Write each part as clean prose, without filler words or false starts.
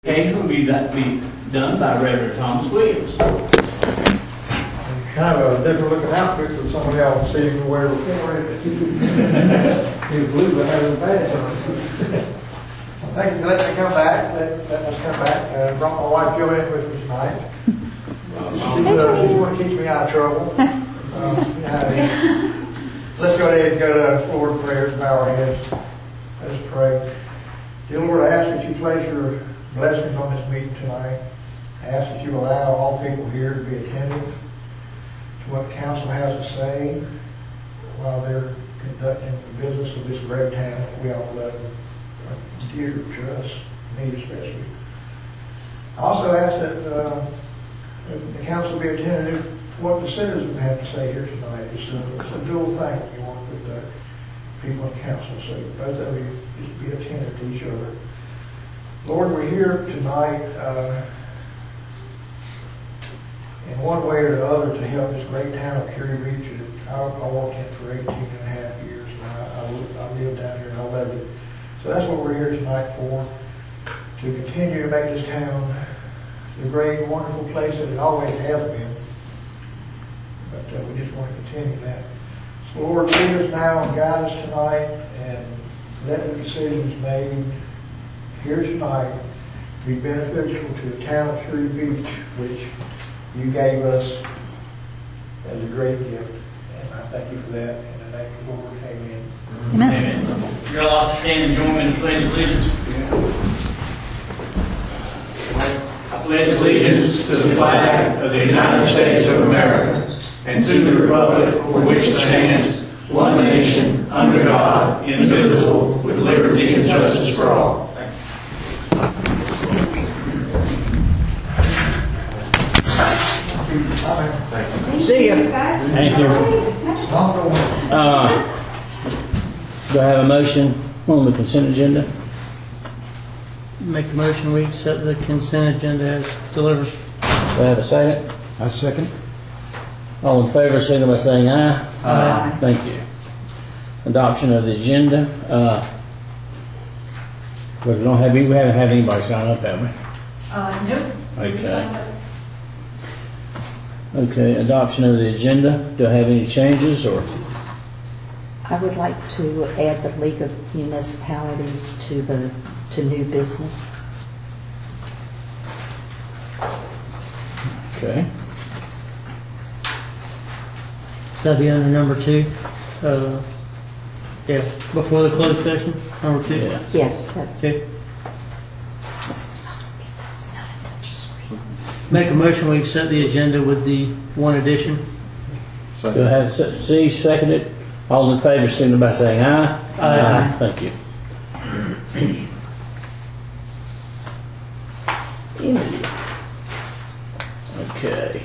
Occasion will be done by Reverend Thomas Williams. Kind of a different looking outfit for somebody else to see him wear before. He's blue, but having a badge on. Well, thank you for letting me come back. Let us come back. Brought my wife Joanne with me tonight. She's going to keep me out of trouble. Let's go ahead and go to the Lord in prayer and bow our heads. Let us pray. Dear Lord, I ask that you place your blessings on this meeting tonight. I ask that you allow all people here to be attentive to what council has to say while they're conducting the business of this great town that we all love and dear to us, me especially. I also ask that the council be attentive to what the citizens have to say here tonight. It's a dual thing when you work with the people in council, so both of you just be attentive to each other. Lord, we're here tonight in one way or the other to help this great town of Cary Beach. I walked in for 18 and a half years, and I live down here and I love it. So that's what we're here tonight for, to continue to make this town the great, wonderful place that it always has been. But we just want to continue that. So Lord, lead us now and guide us tonight, and let the decisions made here tonight be beneficial to the town of Cary Beach, which you gave us as a great gift. And I thank you for that. In the name of the Lord, amen. Amen. You're allowed to stand and join me in the Pledge of Allegiance. I pledge allegiance to the flag of the United States of America and to the republic for which it stands, one nation, under God, indivisible, with liberty and justice for all. See you. Thank you. Do I have a motion on the consent agenda? Make the motion we accept the consent agenda as delivered. Do I have a second? I second. All in favor, signal by saying aye. Aye. Thank you. Adoption of the agenda. Because we haven't had anybody sign up, have we? Nope. Okay. Okay, adoption of the agenda. Do I have any changes or? I would like to add the League of Municipalities to new business. Okay. So that'd be under number 2. Yeah, before the closed session, number 2. Yeah. Yes. That, Okay. that's not a touch screen. Make a motion we accept the agenda with the one addition. Do I have C seconded? All in favor, signal by saying aye. Aye. Thank you. Okay.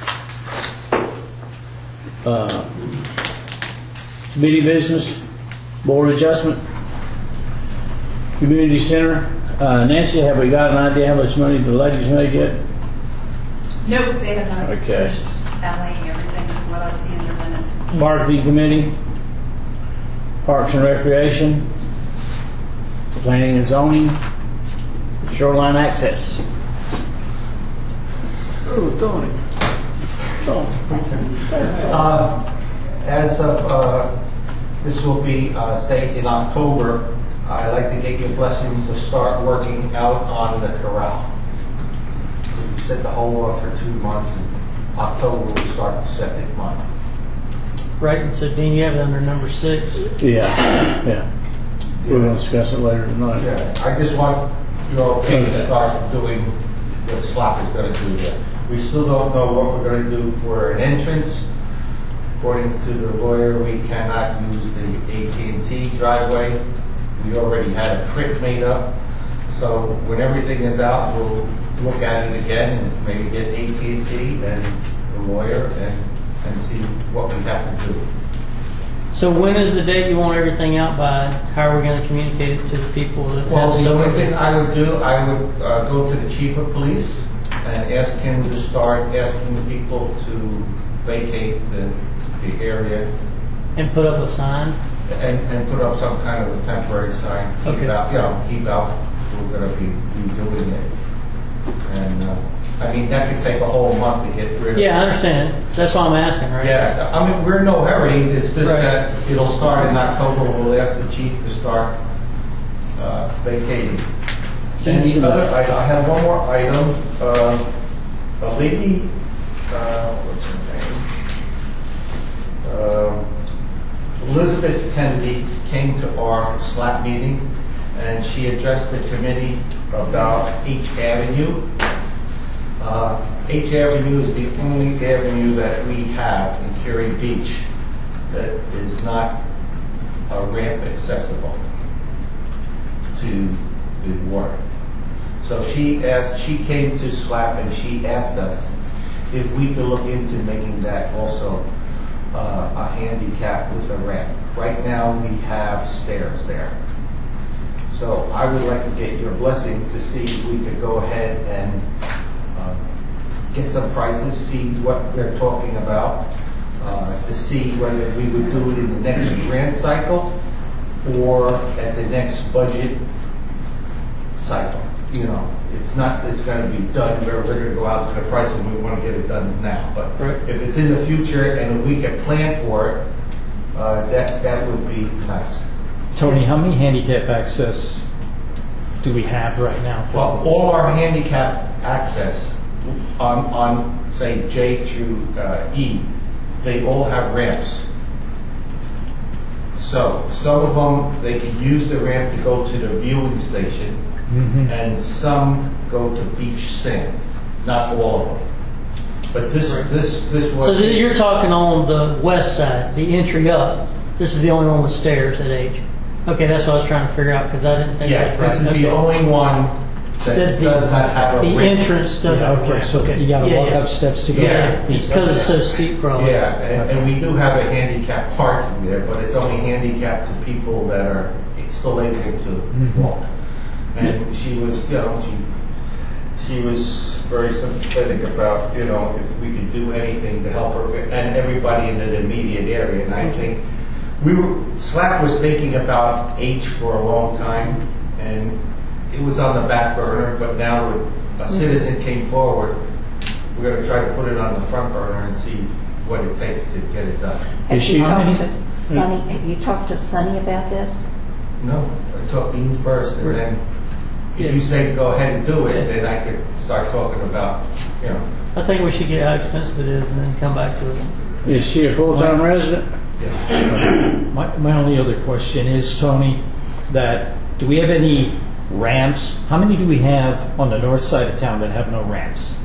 Committee business, board adjustment, community center. Nancy, have we got an idea how much money the ladies made yet? Nope, they have not Okay. finished tallying everything, what I see in their minutes. Marketing committee, parks and recreation, planning and zoning, shoreline access. Oh, Tony. As of this will be say in October, I'd like to get your blessings to start working out on the corral. We set the whole off for 2 months. And October we start the second month. Right, and so Dean, you have it under number 6. Yeah. We're going to discuss it later tonight. Yeah, I just want you all to start doing what SLOP is going to do there. We still don't know what we're going to do for an entrance. According to the lawyer, we cannot use the AT&T driveway. We already had a print made up. So when everything is out, we'll look at it again and maybe get AT&T and the lawyer and see what we have to do. So when is the date you want everything out by? How are we going to communicate it to the people that Well, have the only stuff? thing I would do, I would go to the chief of police and ask him to start asking people to vacate the area And put up a sign? and put up some kind of a temporary sign. Keep Okay. out, keep out. We're going to be doing it. I mean, that could take a whole month to get rid of. Yeah, I understand. That's why I'm asking, right? Yeah, I mean, we're in no hurry, it's just Right. that it'll start in October, we'll ask the chief to start vacating. And the other, I have one more item, a lady, what's her name? Elizabeth Kennedy came to our SLAP meeting, and she addressed the committee about H Avenue. H Avenue is the only avenue that we have in Curie Beach that is not ramp accessible to the water. So she came to SLAP and she asked us if we could look into making that also a handicap with a ramp. Right now we have stairs there. So I would like to get your blessings to see if we could go ahead and get some prices, see what they're talking about, to see whether we would do it in the next grant cycle or at the next budget cycle. You know, it's going to be done where we're going to go out to the price and we want to get it done now. But Right. if it's in the future and we can plan for it, that would be nice. Tony, how many handicap access do we have right now? Well, all our handicap access on say J through E, they all have ramps. So some of them, they can use the ramp to go to the viewing station, and some go to beach sand. Not all of them. But this was. So you're talking on the west side, the entry up. This is the only one with stairs at H. Okay, that's what I was trying to figure out because I didn't think Yeah, that was this is right. the Okay. only one that does not have a The ramp. entrance doesn't Yeah, have a okay, ramp. so Okay. you gotta Yeah, walk yeah. up steps to go. Yeah. It's because it's so steep, probably. Yeah, and we do have a handicap parking there, but it's only handicapped to people that are still able to walk. And she was, you know, she was very sympathetic about, you know, if we could do anything to help her and everybody in the immediate area. And I think SLAP was thinking about H for a long time, and it was on the back burner, but now with a citizen came forward, we're going to try to put it on the front burner and see what it takes to get it done. Have Is she- you talked to Sonny, have you talked to Sonny about this? No, I talked to you first, and then if you say go ahead and do it, then I could start talking about, you know. I think we should get how expensive it is and then come back to it. Is she a full-time resident? My only other question is, Tony, that do we have any ramps? How many do we have on the north side of town that have no ramps?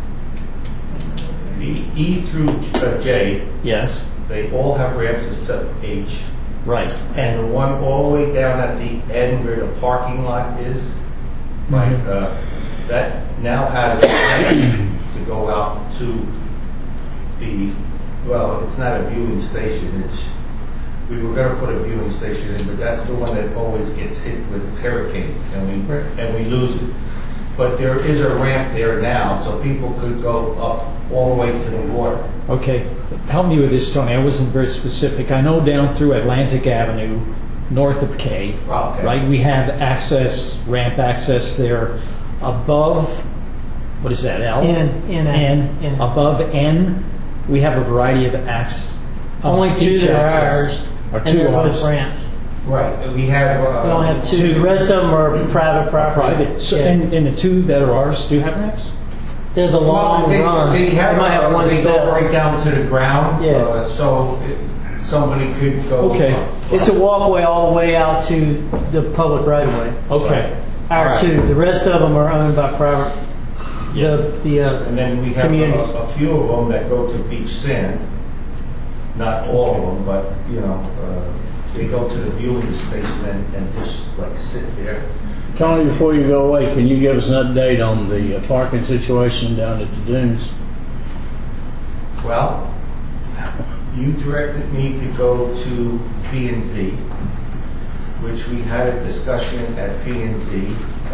E through J, Yes, they all have ramps except H. right. And the one all the way down at the end where the parking lot is, like, that now has a ramp to go out to the, well, it's not a viewing station, we were gonna put a viewing station in, but that's the one that always gets hit with hurricanes, and we lose it. But there is a ramp there now, so people could go up all the way to the water. Okay, help me with this, Tony. I wasn't very specific. I know down through Atlantic Avenue, north of K, Okay. right, we have access, ramp access there. Above, what is that, L? N. Above N, we have a variety of access. Only two that are ours, Or and two they're both ours. ramps. Right, we have. We only have two. The rest of them are private property. Private. So, Yeah. and the two that are ours do have ramps? They're the long Well, runs. they have, might have one they step. go right down to the ground, Yeah. so somebody could go. Okay. It's a walkway all the way out to the public right of way. Okay. Our All right. two. The rest of them are owned by private. The And then we have communities. a few of them that go to beach sand, not all of them, but, you know, they go to the viewing station and just like sit there. Tony, before you go away, can you give us an update on the parking situation down at the dunes? Well, you directed me to go to P&Z, which we had a discussion at P&Z.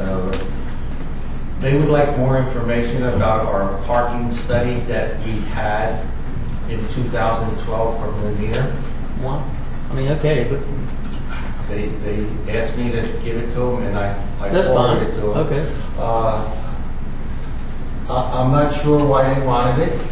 They would like more information about our parking study that we had in 2012 from Lanier. one. I mean, okay, but They asked me to give it to them, and I that's fine. forwarded it to them. Okay. I'm not sure why they wanted it.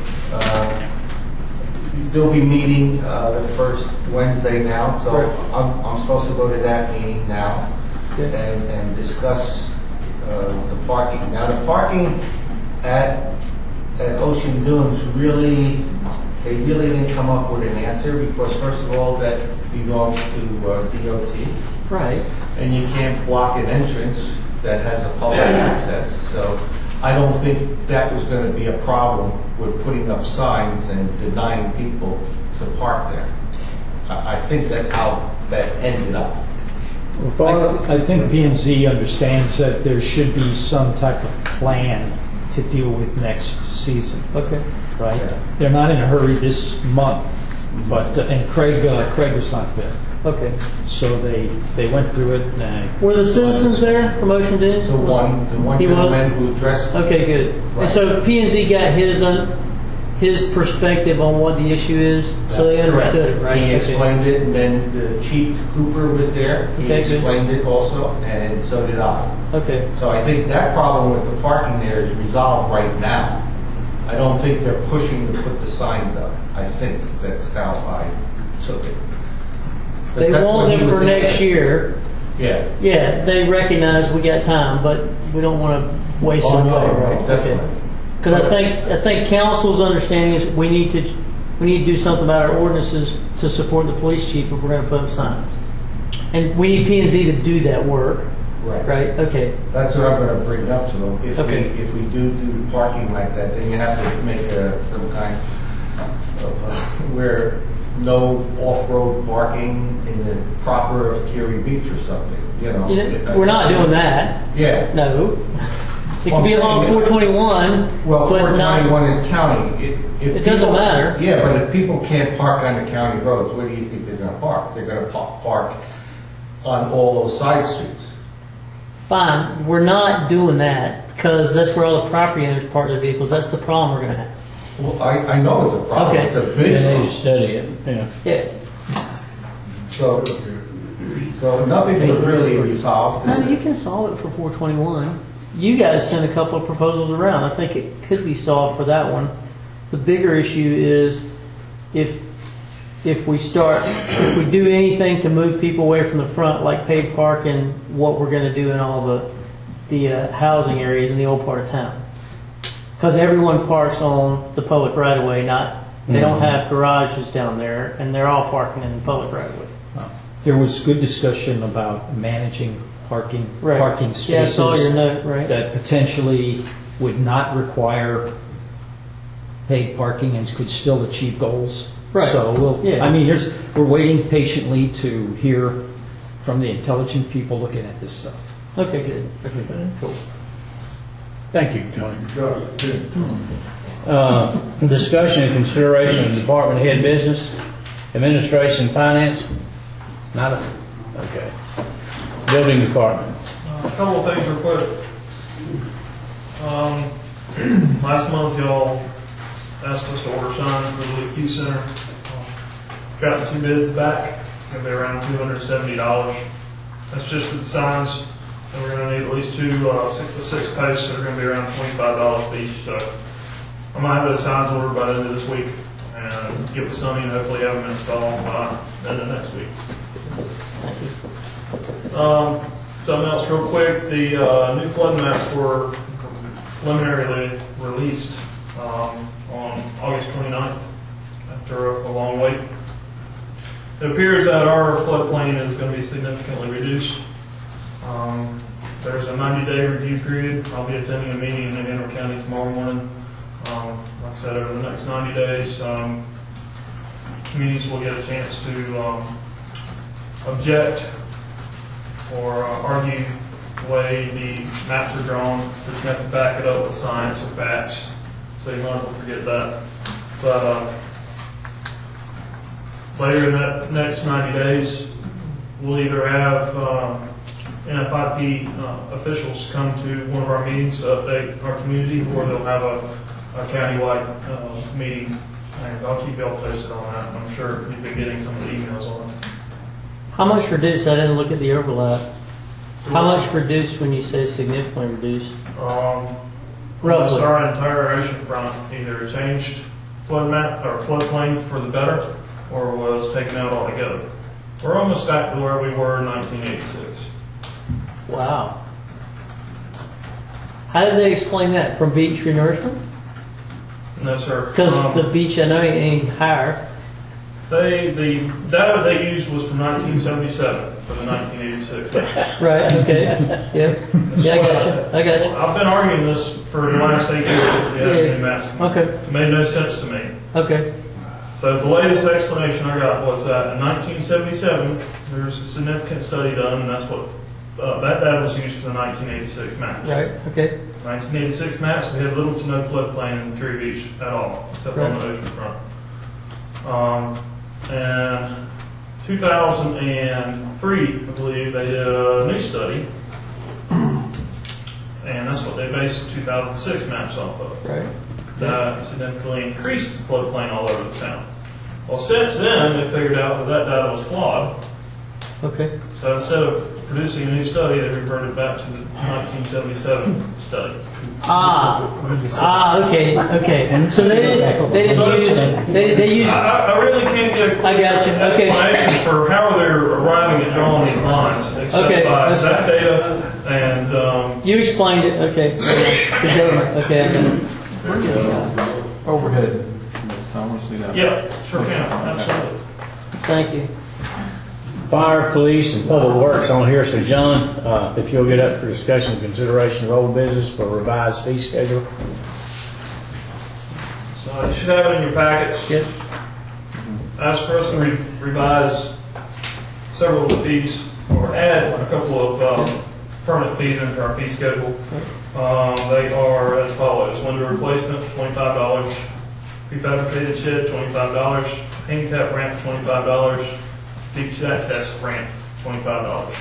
They'll be meeting the first Wednesday now, so I'm supposed to go to that meeting now and discuss the parking. Now, the parking at Ocean Dunes they really didn't come up with an answer because, first of all, that belongs to DOT. Right. And you can't block an entrance that has a public access. So I don't think that was going to be a problem with putting up signs and denying people to park there. I think that's how that ended up. I think P&Z understands that there should be some type of plan to deal with next season. Okay. Right? Yeah. They're not in a hurry this month, but and Craig was not there, Okay. so they went through it. Were the citizens there from Ocean Dunes? The one He was? gentleman who dressed. Okay, good. Right. And so P&Z got his perspective on what the issue is, so they That's understood correct. it, right? He Okay. explained it, and then the Chief Cooper was there. He Okay, good. explained it also, and so did I. Okay. So I think that problem with the parking there is resolved right now. I don't think they're pushing to put the signs up. I think that's how I took it. But They that's want what he them was for saying. next year. Yeah. Yeah, they recognize we got time, but we don't want to waste Oh, it. no, right? definitely. Because I think council's understanding is we need to do something about our ordinances to support the police chief if we're going to put up signs, and we need P&Z to do that work. Right? Okay. That's what I'm going to bring up to them. Okay. If we do parking like that, then you have to make some kind of where no off-road parking in the proper of Curie Beach or something. You know, We're not doing that. Yeah. No. It Well, could be I'm along saying- 421. Well, but 421 is county. If It doesn't matter. Yeah, but if people can't park on the county roads, where do you think they're going to park? They're going to park on all those side streets. Fine, we're not doing that because that's where all the property owners park their vehicles. That's the problem we're going to have. Well, I know it's a problem. Okay. It's a big They need problem. to study it, yeah. Yeah. So nothing was really resolved. No, you can solve it for 421. You guys sent a couple of proposals around. I think it could be solved for that one. The bigger issue is if we do anything to move people away from the front, like paid parking, what we're going to do in all the housing areas in the old part of town. Because everyone parks on the public right of way, they don't have garages down there, and they're all parking in the public right of way. There was good discussion about managing parking spaces Yeah, I saw your note, right? that potentially would not require paid parking and could still achieve goals. Right. So Yeah. we're waiting patiently to hear from the intelligent people looking at this stuff. Okay, good. Okay, good. Cool. Thank you, Tony. Discussion and consideration of department head business, administration, finance. Not a, okay. Building department. A couple of things real quick. Last month, y'all asked us to order signs for the Lee Q Center. Got the 2 bids back. Gonna be around $270. That's just for the signs. And we're gonna need at least 6 posts that are gonna be around $25 each. So I'm gonna have those signs ordered by the end of this week and get with Sonny and hopefully have them installed by the end of next week. Something else real quick, the new flood maps were preliminarily released on August 29th after a long wait. It appears that our floodplain is going to be significantly reduced. There's a 90-day review period. I'll be attending a meeting in Hanover County tomorrow morning. Like I said, over the next 90 days, communities will get a chance to object or argue the way the maps are drawn. But you have to back it up with science or facts, so you might as well forget that. But later in that next 90 days, we'll either have NFIP officials come to one of our meetings to update our community, or they'll have a countywide meeting. And I'll keep y'all posted on that. I'm sure you've been getting some of the emails on it. How much reduced? I didn't look at the overlap. How much reduced when you say significantly reduced? almost Roughly. our entire ocean front either changed flood map or floodplains for the better, or was taken out altogether. We're almost back to where we were in 1986. Wow. How did they explain that? From beach renourishment? No, sir. Because the beach, I know, ain't any higher. The data they used was from 1977 for the 1986 map. Right, okay. Yeah, I got you. I've been arguing this for the last 8 years. We have new maps. Okay, It made no sense to me. okay. So the latest explanation I got was that in 1977, there was a significant study done, and that's what that data was used for the 1986 maps. Right, okay. 1986 maps, we had little to no floodplain in Cherry Beach at all, except on the ocean front. And 2003, I believe, they did a new study, and that's what they based the 2006 maps off of. Right. That significantly increased the floodplain all over the town. Well, since then, they figured out that data was flawed. Okay. So instead of producing a new study, they reverted back to the 1977 study. Okay. So they didn't use. I really can't get a I got you. Okay. explanation for how they're arriving at drawing these lines, except Okay, by that's that data and You explained it. Okay. Okay. I got it. Overhead. I want to see that. yeah, sure can, absolutely. Thank you. Fire, police, and public works on here. So John, if you'll get up for discussion and consideration of old business for revised fee schedule. So you should have it in your packets. Yep. Ask for us to revise several of the fees, or add a couple of permanent fees into our fee schedule. They are as follows: window replacement, $25; prefabricated shed, $25; handicap ramp, $25; deep shack test ramp, $25.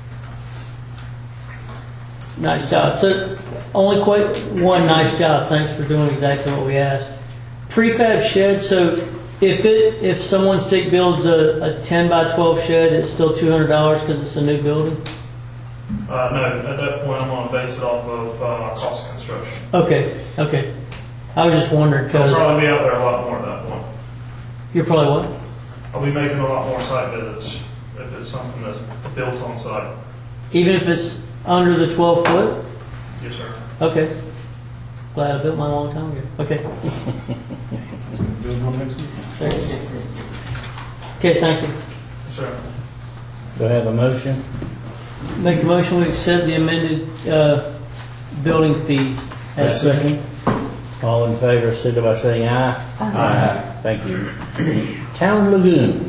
Nice job. So, only quite one nice job. Thanks for doing exactly what we asked. Prefab shed. So, if someone stick builds a 10 by 12 shed, it's still $200 because it's a new building. No, at that point, I'm going to base it off of cost of construction. Okay. I was just wondering I'll because probably be out there a lot more at that point. you're probably what? I'll be making a lot more site visits if it's something that's built on site. Even if it's under the 12 foot? Yes, sir. Okay. Glad I built mine a long time ago. Okay. Okay, thank you. Yes, sir. Do I have a motion? Make a motion to accept the amended building fees. A second. All in favor, signify by saying aye. Aye. Thank you. Town Lagoon.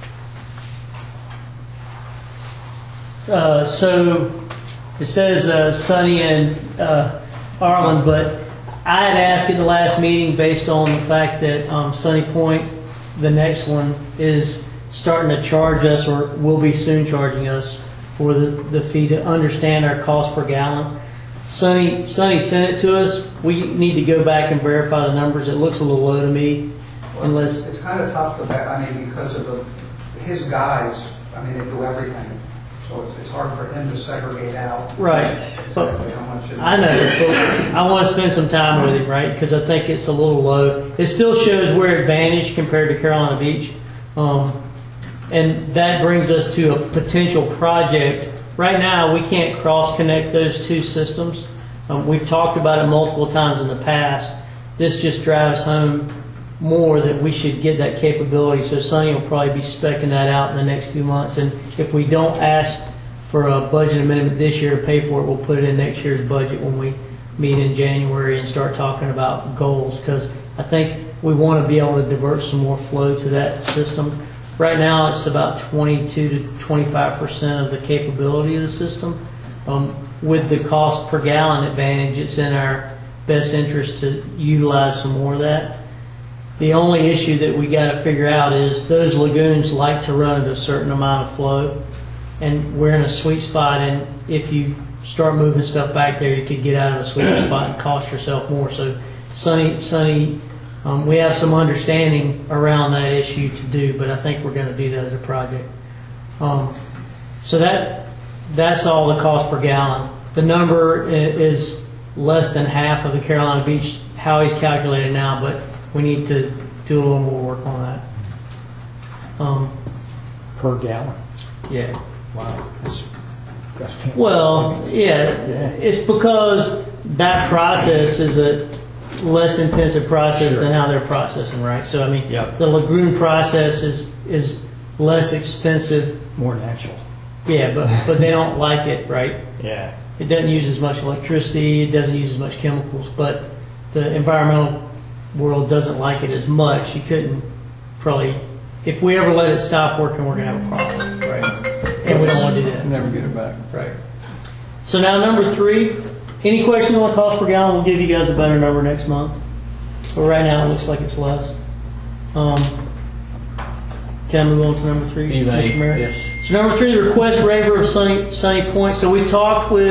So it says Sunny and Arlen, but I had asked at the last meeting based on the fact that Sunny Point, the next one, is starting to charge us, or will be soon charging us, for the fee to understand our cost per gallon. Sunny sent it to us. We need to go back and verify the numbers. It looks a little low to me. Unless it's kind of tough to bet. I mean, because of his guys. I mean, they do everything, so it's hard for him to segregate out. Right. Exactly how much. I know, but I want to spend some time with him, right? Because I think it's a little low. It still shows we're advantaged compared to Carolina Beach, and that brings us to a potential project. Right now, we can't cross-connect those two systems. We've talked about it multiple times in the past. This just drives home more that we should get that capability. So Sunny will probably be speccing that out in the next few months. And if we don't ask for a budget amendment this year to pay for it, we'll put it in next year's budget when we meet in January and start talking about goals. Because I think we want to be able to divert some more flow to that system. Right now, it's about 22 to 25% of the capability of the system. With the cost per gallon advantage, it's in our best interest to utilize some more of that. The only issue that we got to figure out is those lagoons like to run at a certain amount of flow, and we're in a sweet spot. And if you start moving stuff back there, you could get out of the sweet spot and cost yourself more. So, Sunny. We have some understanding around that issue to do, but I think we're going to do that as a project. So that's all the cost per gallon. The number is less than half of the Carolina Beach, how he's calculated now, but we need to do a little more work on that. Per gallon. Yeah. Wow. Well, yeah, it's because that process is a less intensive process than how they're processing, right? So, I mean, the lagoon process is less expensive. More natural. Yeah, but they don't like it, right? Yeah. It doesn't use as much electricity, it doesn't use as much chemicals, but the environmental world doesn't like it as much. You couldn't probably, if we ever let it stop working, we're going to have a problem, right? And we don't want to do that. Never get it back. Right. So now number 3, any questions on the cost per gallon? We'll give you guys a better number next month. But right now it looks like it's less. Can I move on to number 3? Mr. Merritt? Yes. So number 3, the request waiver of Sunny Point. So we talked with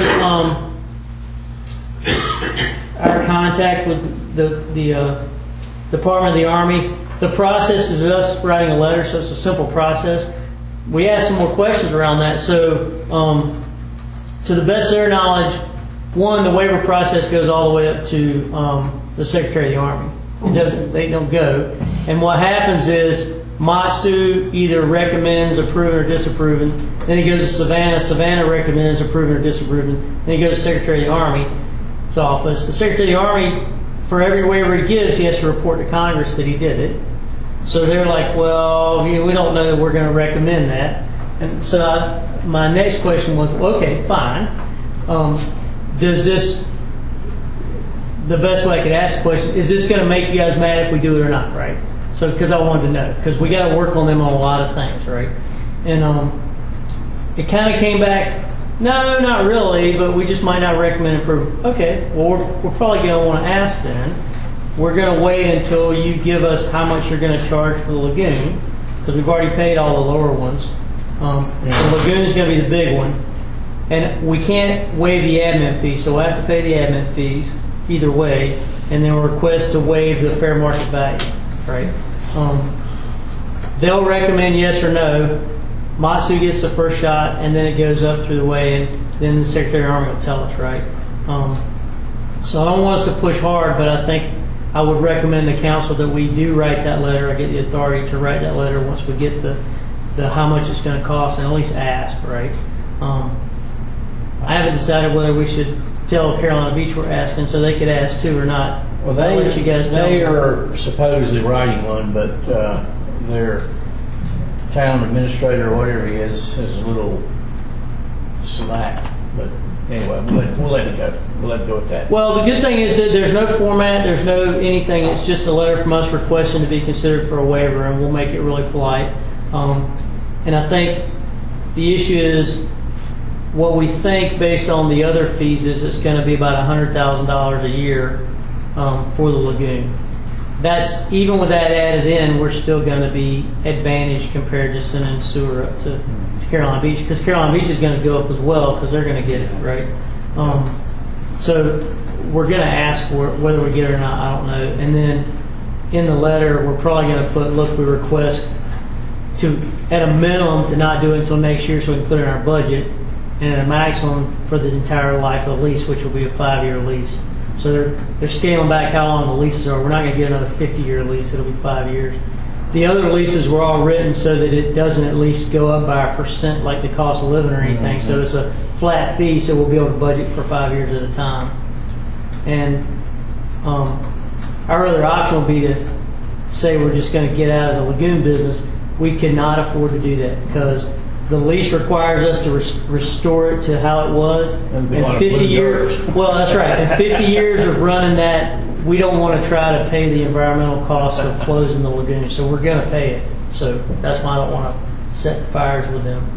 our contact with the Department of the Army. The process is us writing a letter, so it's a simple process. We asked some more questions around that. So to the best of their knowledge, one, the waiver process goes all the way up to the Secretary of the Army. It doesn't. They don't go. And what happens is Matsu either recommends approving or disapproving. Then it goes to Savannah. Savannah recommends approving or disapproving. Then it goes to Secretary of the Army's office. The Secretary of the Army, for every waiver he gives, he has to report to Congress that he did it. So they're like, well, we don't know that we're going to recommend that. And so my next question was, okay, fine. Does this, the best way I could ask the question, is this going to make you guys mad if we do it or not, right? So, because I wanted to know, because we got to work on them on a lot of things, right? And it kind of came back, no, not really, but we just might not recommend approval. Okay, well, we're probably going to want to ask then. We're going to wait until you give us how much you're going to charge for the lagoon, because we've already paid all the lower ones. The lagoon is going to be the big one. And we can't waive the admin fee, so we'll have to pay the admin fees either way, and then we'll request to waive the fair market value, right? They'll recommend yes or no. Matsu gets the first shot, and then it goes up through the way, and then the Secretary of the Army will tell us, right? So I don't want us to push hard, but I think I would recommend the council that we do write that letter. I get the authority to write that letter once we get the how much it's going to cost, and at least ask, right? I haven't decided whether we should tell Carolina Beach we're asking, so they could ask too or not. Well, I'll let you guys tell they me. are supposedly writing one, but their town administrator or whatever he is a little slack. But anyway, we'll let it go. We'll let it go at that. Well, the good thing is that there's no format, there's no anything. It's just a letter from us requesting to be considered for a waiver, and we'll make it really polite. And I think the issue is what we think based on the other fees is it's going to be about $100,000 a year for the lagoon. That's even with that added in, we're still going to be advantaged compared to sending sewer up to Carolina Beach, because Carolina Beach is going to go up as well because they're going to get it, right? So we're going to ask for it, whether we get it or not, I don't know. And then in the letter, we're probably going to put, look, we request to, at a minimum, to not do it until next year so we can put it in our budget, and at a maximum for the entire life of the lease, which will be a 5-year lease. So they're scaling back how long the leases are. We're not going to get another 50-year lease. It'll be 5 years. The other leases were all written so that it doesn't at least go up by 1% like the cost of living or anything. So it's a flat fee, so we'll be able to budget for 5 years at a time. And our other option would be to say we're just going to get out of the lagoon business. We cannot afford to do that because the lease requires us to restore it to how it was. And 50 years, well, that's right. In 50 years of running that, we don't want to try to pay the environmental costs of closing the lagoon. So we're going to pay it. So that's why I don't want to set fires with them.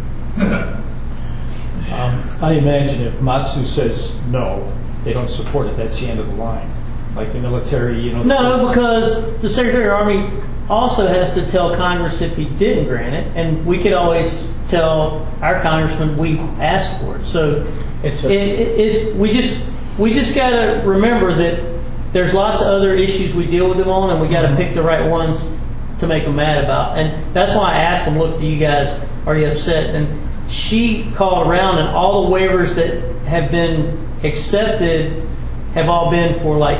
I imagine if Matsu says no, they don't support it, that's the end of the line. Like the military, you know. No, because the Secretary of the Army also has to tell Congress if he didn't grant it, and we could always tell our congressman we asked for it. So we just got to remember that there's lots of other issues we deal with them on, and we got to pick the right ones to make them mad about. And that's why I asked them, look, do you guys, are you upset? And she called around, and all the waivers that have been accepted have all been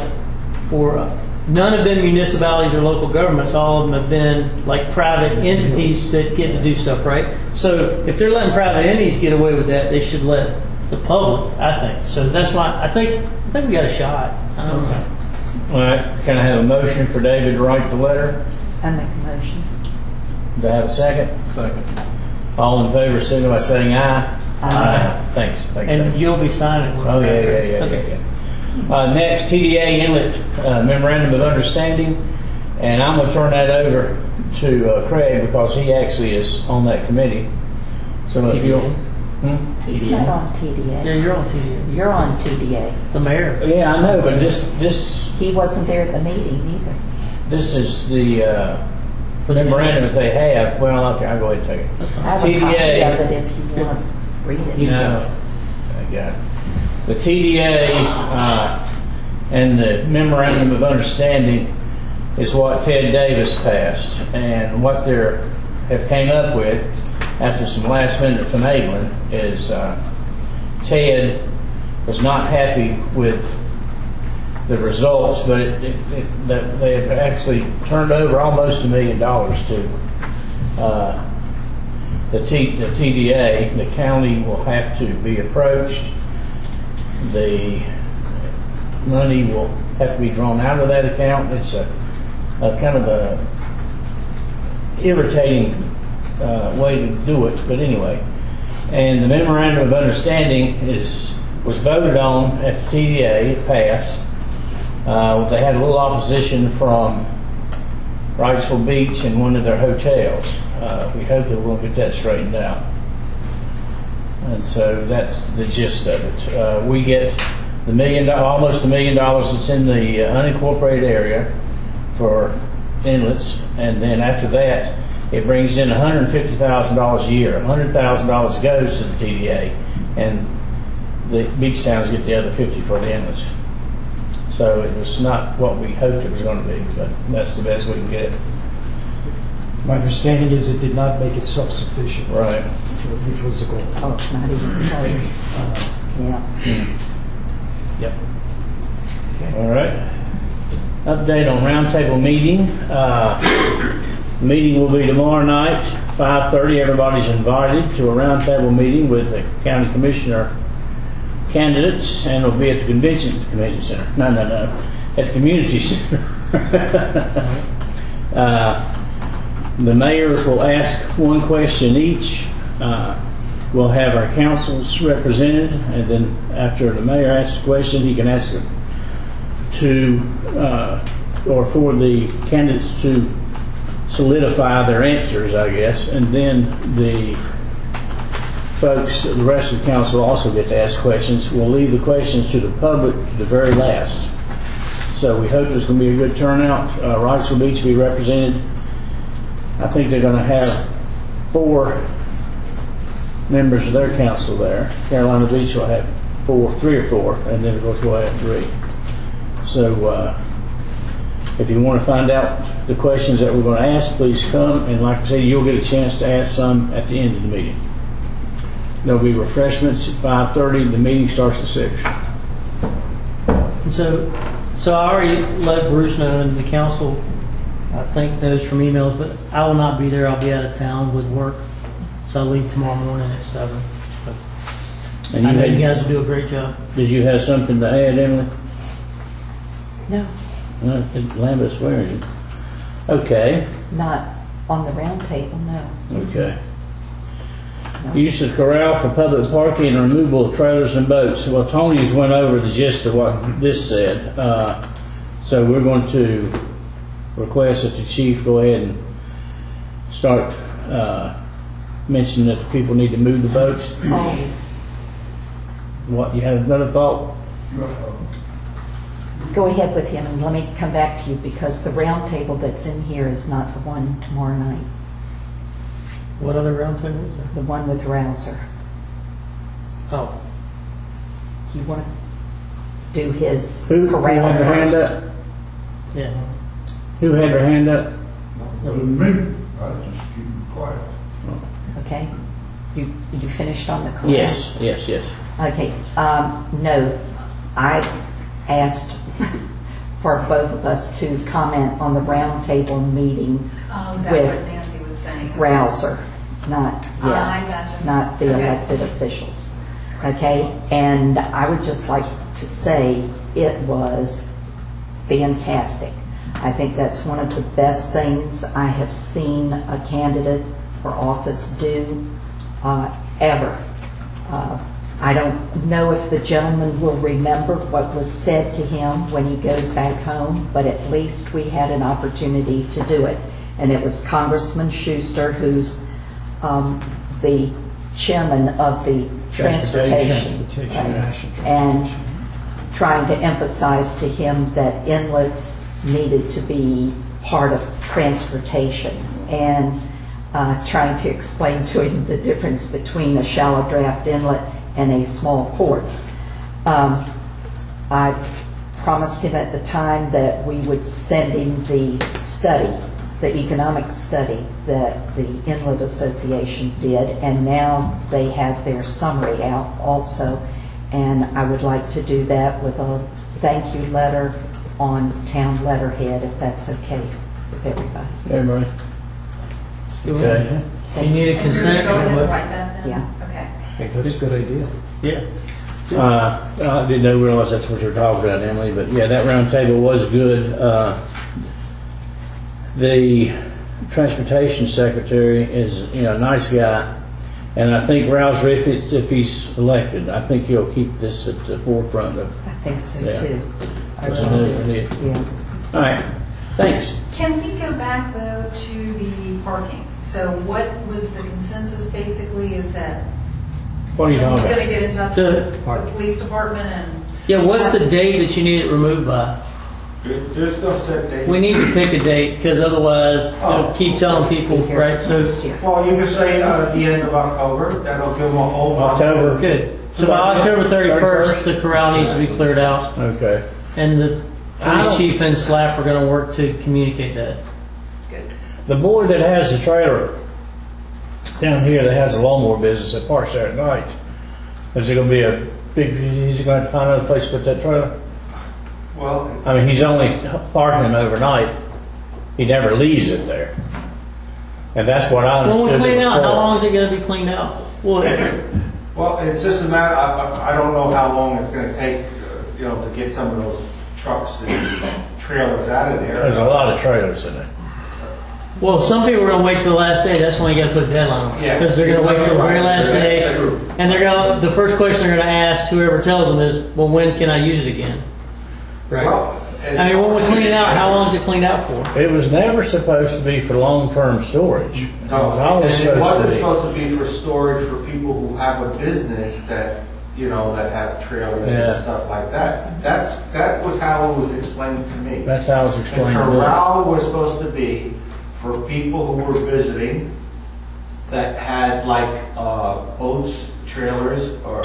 none have been municipalities or local governments. All of them have been like private entities that get to do stuff, right? So if they're letting private entities get away with that, they should let the public, I think. So that's why I think we got a shot. I don't know. All right, can I have a motion for David to write the letter? I make a motion. Do I have a second? Second. All in favor, signal by saying aye. Thanks. Thanks, And David. you'll be signing. Oh, yeah. Okay. Next, TDA Inlet Memorandum of Understanding, and I'm going to turn that over to Craig because he actually is on that committee. So if you'll... He's not on TDA. Yeah, you're on TDA. You're on TDA. The mayor. Yeah, I know, but this He wasn't there at the meeting either. this is the memorandum that they have. Well, okay, I'll go ahead and take it. I have a copy TDA. of it if you want to read it. No, I got it. The TDA and the Memorandum of Understanding is what Ted Davis passed, and what they have came up with after some last minute finagling is Ted was not happy with the results, but they have actually turned over almost $1 million to the TDA. The county will have to be approached. The money will have to be drawn out of that account. It's a kind of a irritating way to do it, but anyway. And the memorandum of understanding was voted on at the TDA. It passed. They had a little opposition from Wrightsville Beach and one of their hotels. We hope that we're going to get that straightened out. And so that's the gist of it. We get the almost $1 million that's in the unincorporated area for inlets, and then after that, it brings in $150,000 a year. $100,000 goes to the TDA, and the beach towns get the other $50,000 for the inlets. So it was not what we hoped it was going to be, but that's the best we can get. My understanding is it did not make it self-sufficient. Right. Which was the goal. Oh, it's not even close. Yeah. Yep. All right. Update on roundtable meeting. Meeting will be tomorrow night, 5:30. Everybody's invited to a roundtable meeting with the county commissioner candidates, and it'll be at the convention center. No. At the community center. The mayors will ask one question each. We'll have our councils represented, and then after the mayor asks a question, he can ask it for the candidates to solidify their answers, I guess, and then the folks, the rest of the council also get to ask questions. We'll leave the questions to the public to the very last. So we hope there's going to be a good turnout. Wrightsville Beach will be represented. I think they're going to have 4 members of their council there. Carolina Beach will have 3 or 4, and then of course we'll have 3. So if you want to find out the questions that we're going to ask, please come. And like I said, you'll get a chance to ask some at the end of the meeting. There'll be refreshments at 5:30. The meeting starts at 6. So I already let Bruce know, and the council, I think, knows from emails, but I will not be there. I'll be out of town with work. So I'll leave tomorrow morning at 7. And I know you guys will do a great job. Did you have something to add, Emily? No, Lambert swears you. Okay. not on the round table, no. Okay. Use of corral for public parking and removal of trailers and boats. Well, Tony's went over the gist of what this said. So we're going to request that the chief go ahead and start mentioning that people need to move the boats. Oh, What, you had another thought? go ahead with him and let me come back to you, because the round table that's in here is not the one tomorrow night. What other roundtable is there? The one with Rouser. Oh, You want to do his Who corral had their hand first? up? yeah. Who had their hand up? Me, I just keep quiet. Okay. You finished on the corral? Yes. Okay. No, I asked for both of us to comment on the roundtable meeting Oh, is that with what Nancy was saying? Rouser, not, I gotcha. not the Okay. elected officials. Okay, and I would just like to say it was fantastic. I think that's one of the best things I have seen a candidate for office do ever. I don't know if the gentleman will remember what was said to him when he goes back home, but at least we had an opportunity to do it. And it was Congressman Schuster, who's the chairman of the Transportation. Right. And trying to emphasize to him that inlets needed to be part of transportation, and trying to explain to him the difference between a shallow draft inlet and a small port. I promised him at the time that we would send him the study, the economic study that the Inlet Association did, and now they have their summary out also, and I would like to do that with a thank you letter on town letterhead, if that's okay with everybody. Everybody? Okay. You need a consent? Go ahead and write that then? Yeah. Okay. I think that's a good idea. Yeah. I didn't realize that's what you're talking about, Emily, but yeah, that round table was good. The transportation secretary is, a nice guy, and I think Rouser, if he's elected, I think he'll keep this at the forefront of. I think so Yeah. too. I That's really another do. idea. Yeah. All right, thanks. Can we go back though to the parking? So what was the consensus basically is that What are you he's talking going to about? get in touch The with the police department and... Yeah, what's the date that you need it removed by? There's no set date. We need to pick a date, because otherwise, they'll keep telling people, right? So, Well, you can say at the end of October, that'll give them a whole month. October. good. So by October 31st, the corral needs to be cleared out, Okay. and the police chief and SLAP are going to work to communicate that. Good. The boy that has the trailer down here that has a lawnmower business that parks there at night, is it going to be a big, is he going to have to find another place to put that trailer? Well, I mean, he's only parking it overnight. He never leaves it there. And that's what I When we understood. clean it was out, how for. long is it going to be cleaned out? well, it's just a matter, I don't know how long it's gonna take, to get some of those trucks and trailers out of there. There's a lot of trailers in there. Well, some people are going to wait till the last day. That's when you got to put a deadline on. Yeah. Because they're going to wait till the very last day. That's true. And they're going to, the first question they're going to ask whoever tells them is, well, when can I use it again? Right. Well, I mean, when we clean it out, how long is it cleaned out for? It was never supposed to be for long-term storage. It was No, always and it wasn't supposed supposed to be for storage for people who have a business that, that have trailers Yeah. and stuff like that. That was how it was explained to me. to be. That's how it was The explained to me. corral was supposed to be for people who were visiting that had like boats, trailers, or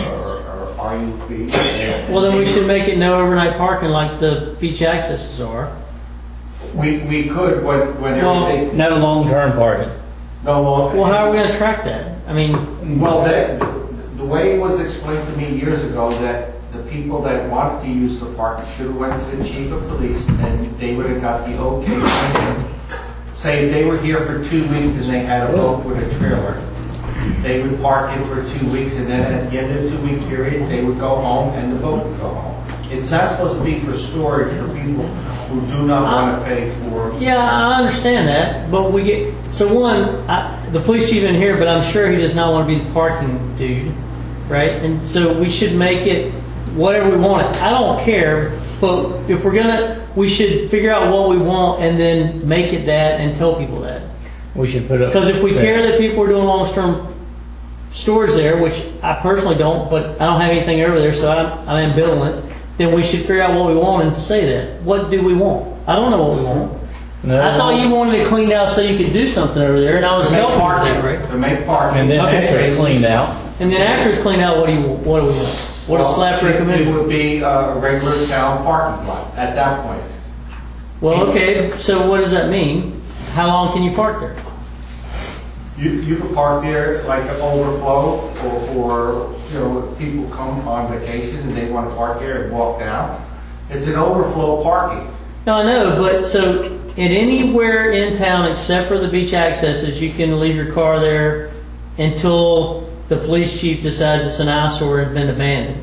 RUVs. Well, then we should make it no overnight parking like the beach accesses are. We could when Well, everything No long-term parking. no longer. Well, how are we going to track that? I mean, Well, the way it was explained to me years ago, that the people that wanted to use the park should have went to the chief of police and they would have got the okay from him. Say if they were here for 2 weeks and they had a boat with a trailer, they would park it for 2 weeks and then at the end of the 2 week period, they would go home and the boat would go home. It's not supposed to be for storage for people who do not want to pay for. yeah, I understand that, but we get, so one, the police chief isn't here, but I'm sure he does not want to be the parking dude, right? And so we should make it whatever we want it. I don't care, but if we're gonna, we should figure out what we want and then make it that and tell people that. We should put up. Because if we care that people are doing long-term storage there, which I personally don't, but I don't have anything over there, so I'm ambivalent, then we should figure out what we want and say that. What do we want? I don't know what we want. No. I thought you wanted it cleaned out so you could do something over there, and I was To make helping with parking, that, right? to make parking. And then Okay. after it's cleaned out, And then after it's cleaned out, what do we want? What does SLAP It recommend? would be a regular town parking lot at that point. Well, okay, so what does that mean? How long can you park there? You could park there like an overflow, or if people come on vacation and they want to park there and walk down. It's an overflow parking. No, I know, but so in anywhere in town except for the beach accesses, you can leave your car there until the police chief decides it's an eyesore and been abandoned.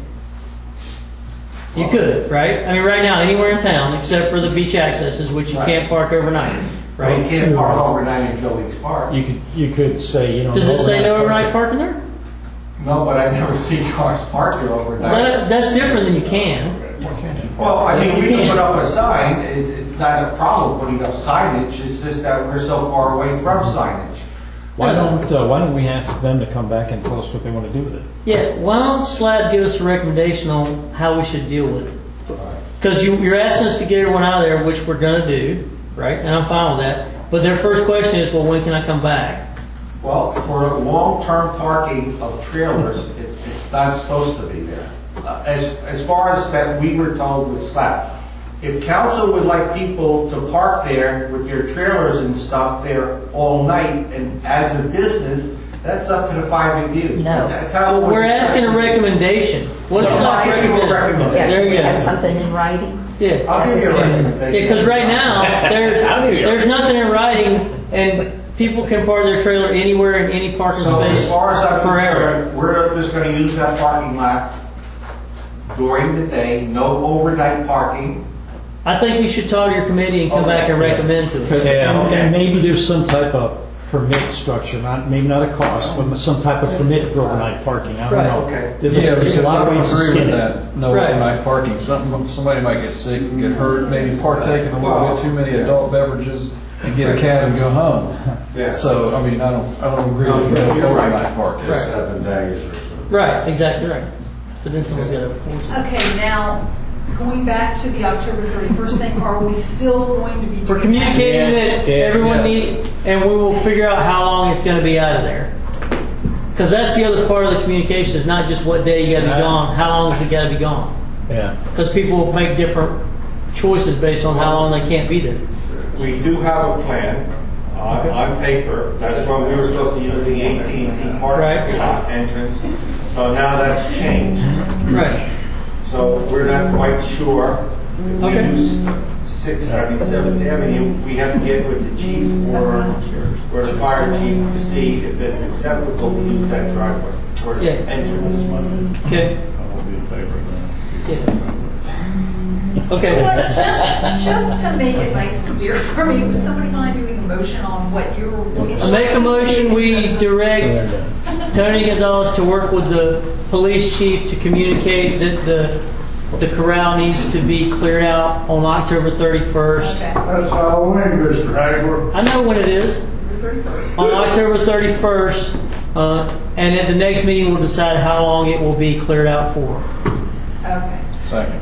You could, right? I mean, right now, anywhere in town except for the beach accesses, which you can't park overnight, Well, you right? can't park overnight in Joey's Park. You could say, you know. Does it say no overnight parking. parking there? No, but I never see cars parked there overnight. Well, that's different than you can. Well, I mean, we You can can't. put up a sign. It's not a problem putting up signage. It's just that we're so far away from signage. Why don't we ask them to come back and tell us what they want to do with it? Yeah, why don't SLAP give us a recommendation on how we should deal with it? Because you're asking us to get everyone out of there, which we're going to do, right? And I'm fine with that. But their first question is, well, when can I come back? Well, for long-term parking of trailers, it's not supposed to be there. As far as that we were told with SLAP, if council would like people to park there with their trailers and stuff there all night and as a business, that's up to the 5 reviews. No. That's how it was. We're asking a recommendation. What's No, SLAP I'll give you a recommend? recommendation. Yeah, There you we go. had something in writing. Yeah. I'll give you a recommendation. Yeah, because right now, there's nothing in writing, and people can park their trailer anywhere in any parking So space as far as I'm forever. concerned, we're just going to use that parking lot during the day, no overnight parking. I think you should talk to your committee and come back and recommend to us. And maybe there's some type of permit structure, maybe not a cost, but some type of permit for overnight parking. I don't Right. know. Okay. There's a lot of ways to agree skin with it. that. No Right. overnight parking. Somebody might get sick, get hurt, maybe partake in a little bit too many adult beverages and get a cab and go home. Yeah. So, I mean, I don't agree No, with no you're right. overnight parking. Right. 7 days or something. Right, exactly right. But then someone's got to enforce it. Okay, now, going back to the October 31st thing, are we still going to be? We're communicating Yes, that yes, everyone yes. needs, and we will figure out how long it's going to be out of there. Because that's the other part of the communication, is not just what day you got to be Right. gone, how long is it got to be gone. Yeah. Because people make different choices based on how long they can't be there. We do have a plan on paper. That's what we were supposed to use, the AT&T parking Right. lot entrance. So now that's changed. Right. So we're not quite sure. We Okay. use 7th Avenue. We have to get with the chief or the fire chief to see if it's acceptable to use that driveway or the Yeah. entrance. Okay. I will be in favor of that. Yeah. Okay. Well, just to make it nice and clear for me, would somebody mind doing a motion on what you're looking for? I make a motion, we direct Tony Gonzalez to work with the police chief to communicate that the corral needs to be cleared out on October 31st. Okay, That's Halloween, Mr. Hagler. I know when it is. October 31st. On October 31st, and at the next meeting, we'll decide how long it will be cleared out for. Okay. Second.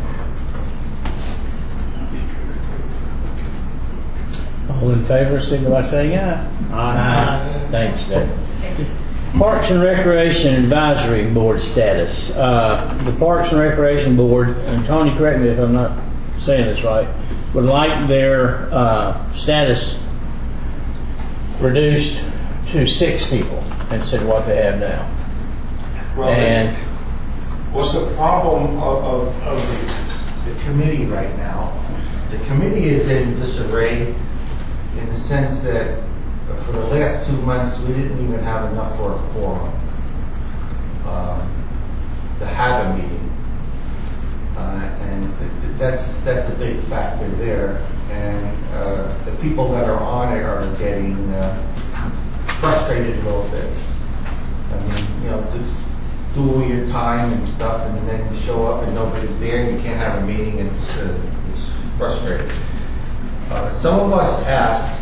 All in favor, signal by saying aye. Aye. Thanks, Dave. Parks and Recreation Advisory Board status. The Parks and Recreation Board, and Tony, correct me if I'm not saying this right, would like their status reduced to 6 people instead of what they have now. Well, And what's the problem of the committee right now? The committee is in disarray in the sense that for the last 2 months, we didn't even have enough for a quorum to have a meeting. And that's a big factor there. And the people that are on it are getting frustrated a little bit. I mean, you know, just do your time and stuff, and then show up and nobody's there, and you can't have a meeting, and it's frustrating. Some of us asked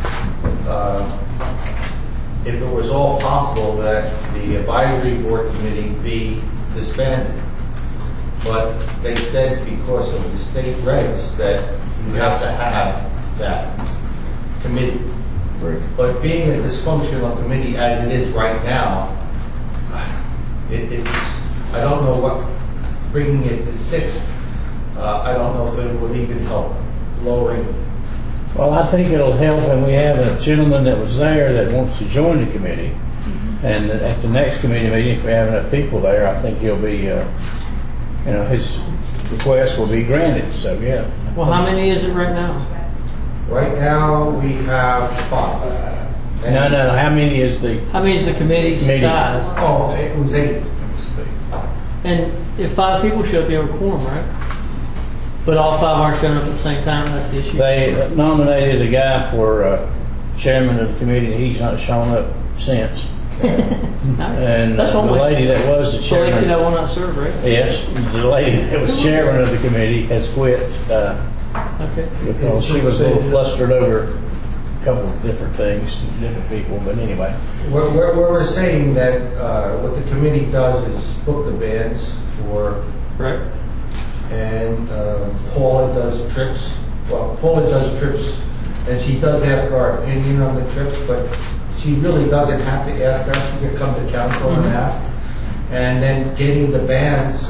if it was all possible that the advisory board committee be disbanded. But they said because of the state regs that you have to have that committee. But being a dysfunctional committee as it is right now, it's I don't know what, bringing it to 6, I don't know if it would even help lowering. well, I think it'll help when we have a gentleman that was there that wants to join the committee. And at the next committee meeting, if we have enough people there, I think he'll be, his request will be granted, so yeah. Well, how many is it right now? Right now, we have 5. No, how many is the, How many is the committee's Committee. size? Oh, it was 8. And if 5 people show up, you have a quorum, right? But all 5 aren't showing up at the same time, that's the issue. they nominated a guy for chairman of the committee, and he's not shown up since. Nice. And That's the one way. lady that was the Selected, I chairman, will not serve, right? yes, the lady that was chairman of the committee has quit Okay. because she was a little flustered over a couple of different things, different people, but anyway. We're saying that what the committee does is book the bands for, Right. and Paula does trips. Well, Paula does trips, and she does ask our opinion on the trips, but she really doesn't have to ask us. She can come to council and ask. And then getting the bands,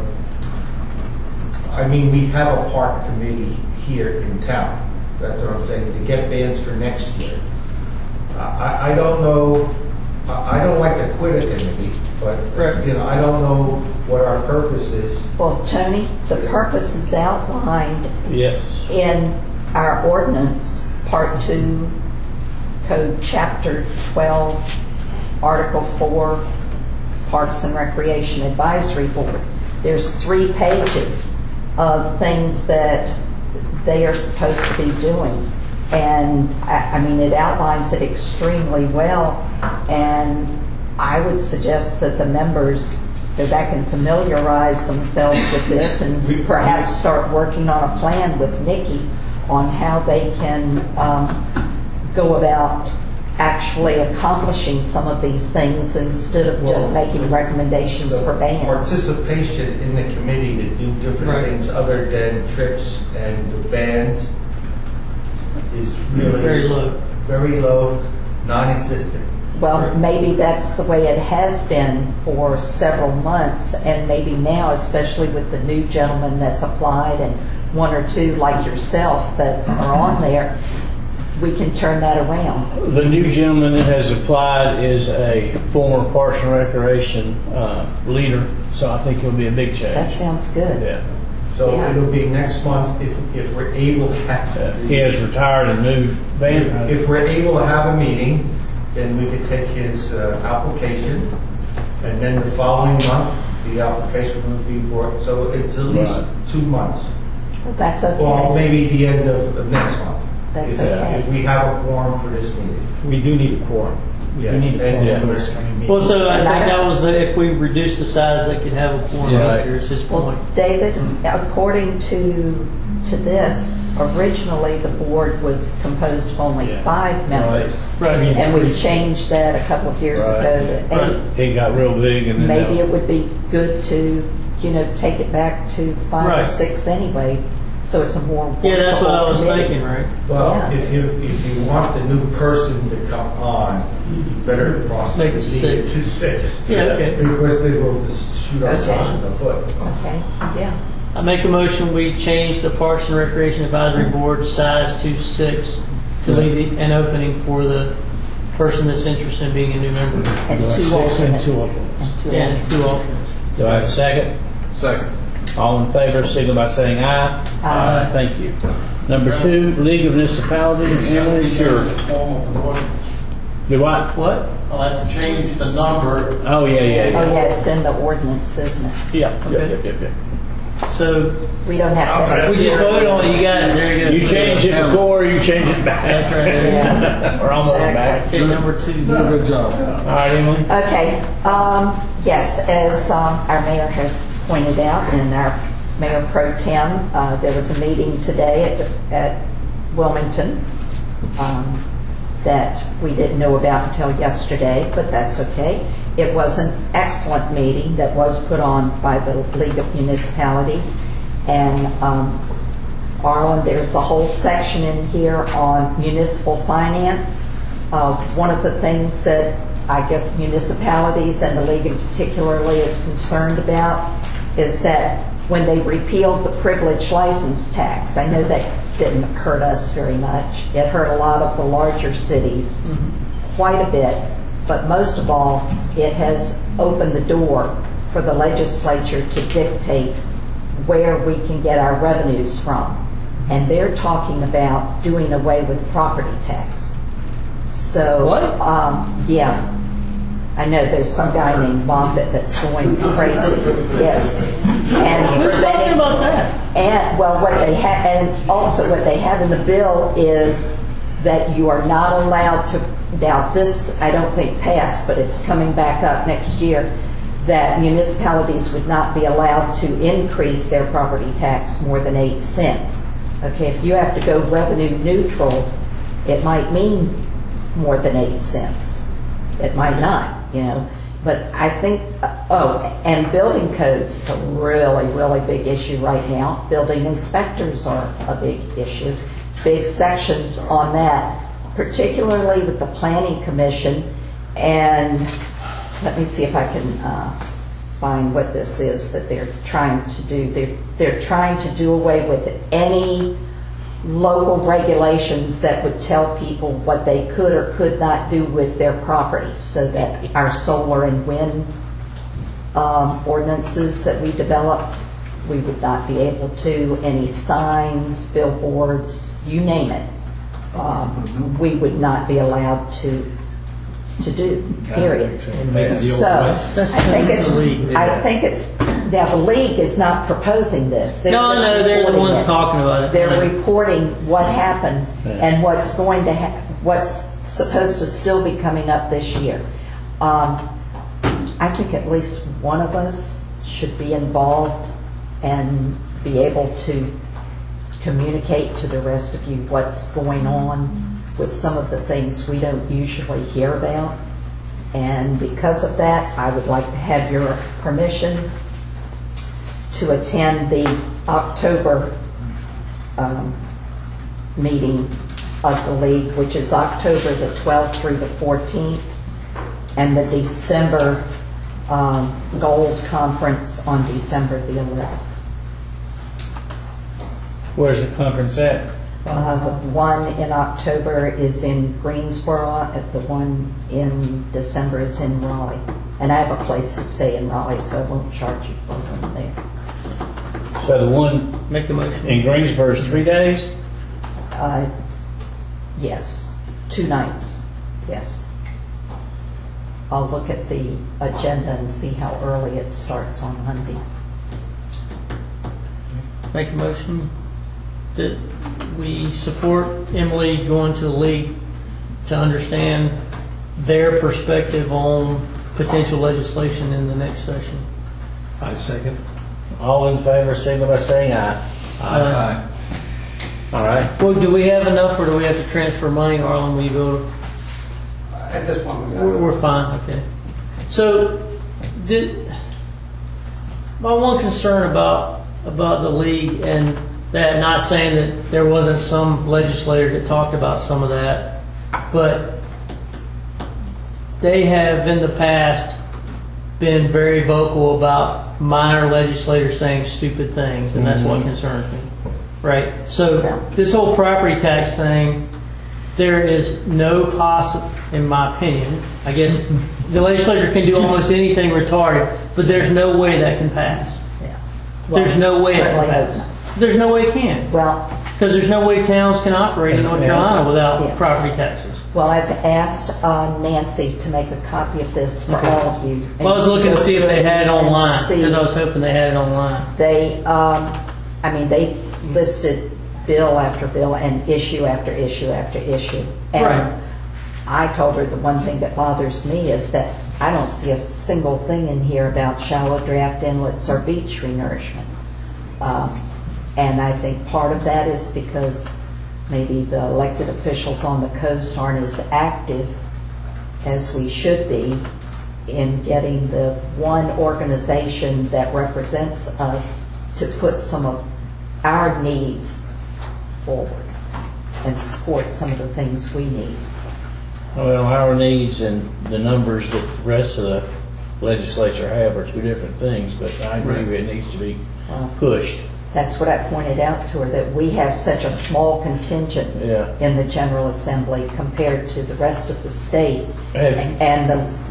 I mean, we have a park committee here in town. That's what I'm saying, to get bands for next year. I don't know, I don't like to quit a committee, but, Right. you know, I don't know what our purpose is. Well, Tony, the purpose is outlined Yes. in our ordinance, Part 2, Code Chapter 12, Article 4, Parks and Recreation Advisory Board. There's 3 pages of things that they are supposed to be doing. And, I mean, it outlines it extremely well. And I would suggest that the members go back and familiarize themselves with this and perhaps start working on a plan with Nikki on how they can go about actually accomplishing some of these things instead of just making recommendations for bands. Participation in the committee to do different Right. things other than trips and the bands is really Very low. non-existent. Well, maybe that's the way it has been for several months, and maybe now, especially with the new gentleman that's applied and 1 or 2 like yourself that are on there, we can turn that around. The new gentleman that has applied is a former Parks and Recreation leader, so I think it'll be a big That change. sounds good. Yeah. So Yeah. it'll be next month if we're able to have. He has retired and moved band. If we're able to have a meeting, then we could take his application, and then the following month, the application will be brought, so it's at least 2 months. Well, that's okay. Well, maybe the end of next month. That's if- okay. If we have a quorum for this meeting. We do need a quorum. We do Yes. need a And- quorum yeah. for this coming meeting. Well, so I think that was if we reduce the size, they could have a quorum Yeah. up here, is his Well, point. David, according to this, originally the board was composed of only 5 members. Right. And we changed that a couple of years Right. ago to 8. It got real big and then. Maybe it would be good to, take it back to 5 or Right. 6 anyway, so it's a more. Yeah, that's what I was committee. thinking, right? Well, Yeah. if you want the new person to come on, you better cross Make it the 6. to 6. Yeah, okay. Because they will just shoot ourselves in the foot. Okay, yeah. I make a motion, we change the Parks and Recreation Advisory Board size to 6 to leave an opening for the person that's interested in being a new member. And 2 6 and alternates. 2 alternates. And 2 And alternates. 2 alternates. Do I have a second? Second. All in favor, signal by saying aye. Aye. Thank you. Number 2, League of Municipalities, Emily, is yours. Do what? What? I'll have to change the number. Oh, yeah. Oh, yeah, it's in the ordinance, isn't it? Yeah. Okay. So, We don't have to. we just voted on it, you got it, there you go. You change it before, you change it back. That's right. Yeah. Or almost Exactly. back. Okay, number 2. You did a good job. All right, Emily? Okay, yes, as our mayor has pointed out, and our Mayor Pro Tem, there was a meeting today at Wilmington that we didn't know about until yesterday, but that's okay. It was an excellent meeting that was put on by the League of Municipalities. And Arlen, there's a whole section in here on municipal finance. One of the things that I guess municipalities and the League in particularly is concerned about is that when they repealed the privilege license tax, I know that didn't hurt us very much. It hurt a lot of the larger cities quite a bit. But most of all, it has opened the door for the legislature to dictate where we can get our revenues from. And they're talking about doing away with property tax. So, What? Yeah. I know there's some guy named Moffitt that's going crazy. Yes. And Who's talking about that? And, well, what they have, and also what they have in the bill is that you are not allowed to, now this I don't think passed, but it's coming back up next year, that municipalities would not be allowed to increase their property tax more than 8 cents. Okay, if you have to go revenue neutral, it might mean more than 8 cents. It might not, you know. But I think, and building codes is a really, really big issue right now. Building inspectors are a big issue. Big sections on that, particularly with the Planning Commission. And let me see if I can find what this is that they're trying to do. They're trying to do away with any local regulations that would tell people what they could or could not do with their property, so that our solar and wind ordinances that we developed, we would not be able to. Any signs, billboards, you name it, we would not be allowed to do, period. So I think it's now the league is not proposing this. They're No, just no, they're the reporting ones it. talking about it. They're reporting what happened and what's going to what's supposed to still be coming up this year. I think at least one of us should be involved and be able to communicate to the rest of you what's going on with some of the things we don't usually hear about. And because of that, I would like to have your permission to attend the October meeting of the league, which is October the 12th through the 14th, and the December goals conference on December the 11th. Where's the conference at? The one in October is in Greensboro, and the one in December is in Raleigh. And I have a place to stay in Raleigh, so I won't charge you for them there. So the one Make a motion. in Greensboro is 3 days? Yes, 2 nights, yes. I'll look at the agenda and see how early it starts on Monday. Make a motion that we support Emily going to the league to understand their perspective on potential legislation in the next session. I second. All in favor, signal by saying aye. Aye. All right. Well, do we have enough, or do we have to transfer money, Arlen? Will you go? At this point, we got it. We're fine. Okay. So, my one concern about the league, and that, not saying that there wasn't some legislator that talked about some of that, but they have in the past been very vocal about minor legislators saying stupid things, and that's what concerns me. Right? So this whole property tax thing, there is no possible, in my opinion, I guess the legislature can do almost anything retarded, but there's no way that can pass. Yeah. There's no way it can Certainly pass. There's no way it can. Well, Because there's no way towns can operate in North Carolina without property taxes. Well, I've asked Nancy to make a copy of this for all of you. Well, I was looking to see if they had it online, See. because I was hoping they had it online. They, they listed bill after bill and issue after issue after issue. And Right. I told her the one thing that bothers me is that I don't see a single thing in here about shallow draft inlets or beach renourishment. And I think part of that is because maybe the elected officials on the coast aren't as active as we should be in getting the one organization that represents us to put some of our needs forward and support some of the things we need. Well, our needs and the numbers that the rest of the legislature have are two different things, but I agree with it needs to be pushed. That's what I pointed out to her, that we have such a small contingent in the General Assembly compared to the rest of the state. And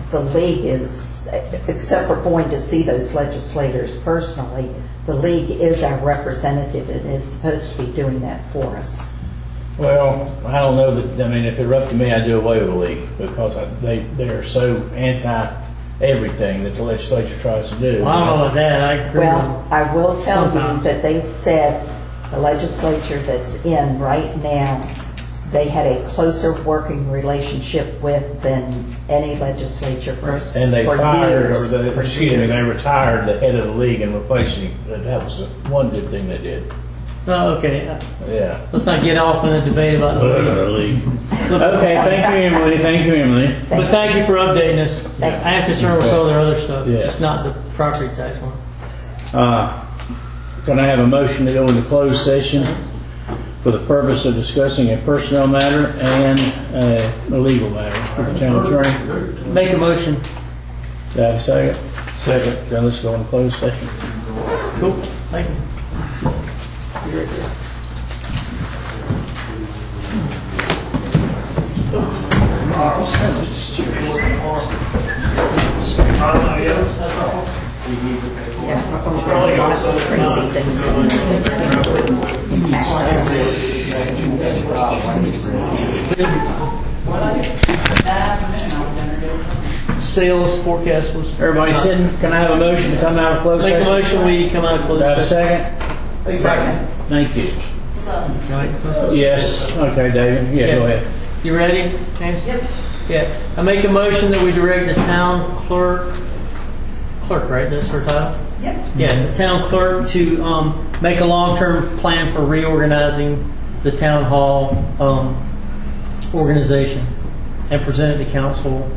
the league is, except for going to see those legislators personally, the league is our representative and is supposed to be doing that for us. Well, I don't know that, I mean, if it were up to me, I'd do away with the league because they're so anti-everything that the legislature tries to do. Well, I don't know about that. I agree. Well, I will tell Sometimes. you that they said the legislature that's in right now, they had a closer working relationship with than any legislature for years. And they fired, for they years. retired the head of the league and replaced him. That was one good thing they did. Oh, okay. Yeah. Let's not get off in a debate about the league. Okay, thank you, Emily. Thank you, Emily. But thank you for updating us. Thank you. I am concerned with some of their other stuff, Yeah. just not the property tax one. Can I have a motion to go into closed session for the purpose of discussing a personnel matter and a legal matter for the town attorney? Make a motion. Do I have a second? Second. Then let's go into closed session. Cool. Thank you. Lots of crazy things Sales forecast was. Everybody sitting? Can I have a motion to come out of closed Make a session? motion, we come out of Do closed I have a session. second? Second. Thank you. Right. Yes. Okay, David. Yeah, go ahead. You ready? Yep. Yeah. I make a motion that we direct the town clerk, right? That's her title? Yep. Yeah, the town clerk to make a long-term plan for reorganizing the town hall organization and present it to council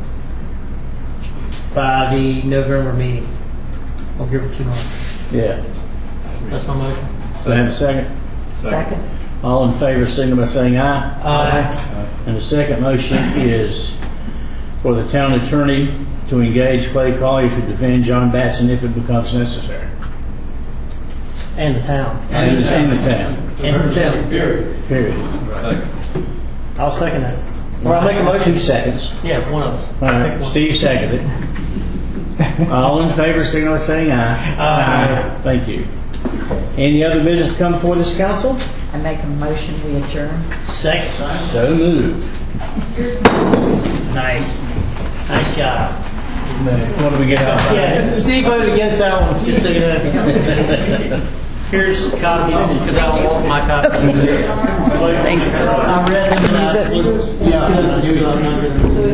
by the November meeting. I'll give it 2 months. Yeah. That's my motion. Do I have a second? Second. All in favor, signal by saying aye. Aye. And the second motion is for the town attorney to engage Clay Collier to defend John Batson if it becomes necessary. And the town. And the town. And the town. Period. I'll second that. Or I'll make a motion. 2 seconds. Yeah, one of us. All Pick right, one. Steve seconded it. All in favor, signal by saying aye. Aye. Thank you. Any other business to come before this council? I make a motion, we adjourn. Second. So moved. Nice. Nice job. What do we get out? Yeah, Steve voted against that one, just so you know. Here's copies, because I don't want my copy. Thanks. I read them and I was,